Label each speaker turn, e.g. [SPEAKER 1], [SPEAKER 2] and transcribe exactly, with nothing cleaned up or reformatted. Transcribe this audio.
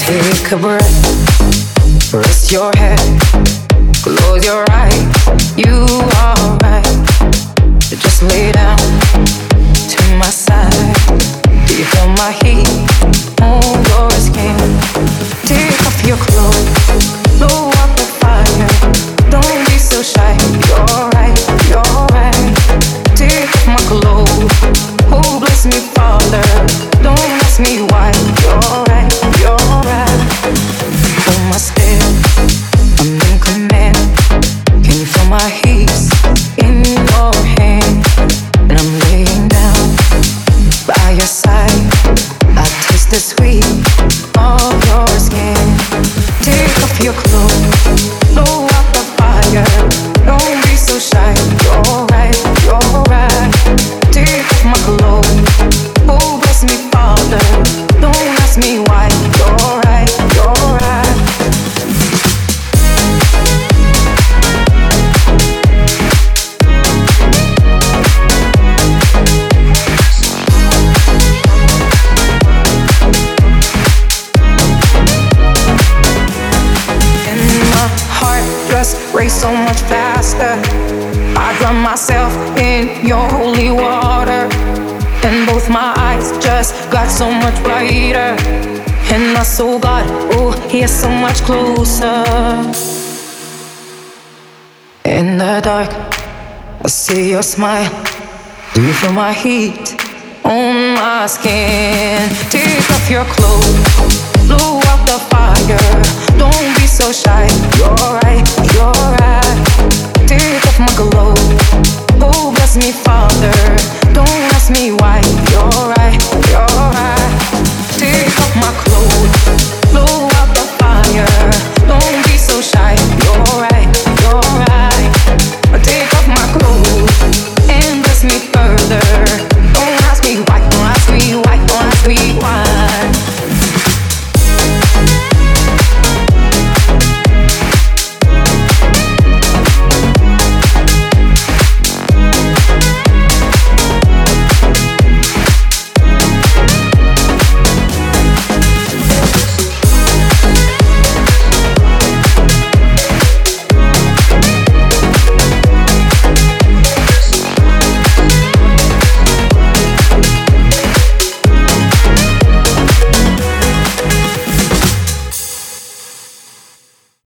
[SPEAKER 1] Take a breath, rest your head, close your eyes, you are right. Just lay down to my side. Do you feel my heat on your skin? Take off your clothes, blow up the fire. Don't be so shy, you're right, you're right. Take off my clothes, oh bless me Father. Don't ask me why, you're right, you're right. Hold my step, I'm in command. Can you feel my hips in your hand? And I'm laying down by your side. I taste the sweet of your skin. Take off your clothes, blow out the fire. Don't be so shy, you're right, you're right. Take off my clothes, oh bless me Father. Don't ask me why, you're right, you're right. Race so much faster. I drown myself in your holy water, and both my eyes just got so much brighter. And my soul got, oh, here so much closer. In the dark, I see your smile. Do you feel my heat on my skin? Take off your clothes, blow out the fire. Don't be so shy, you're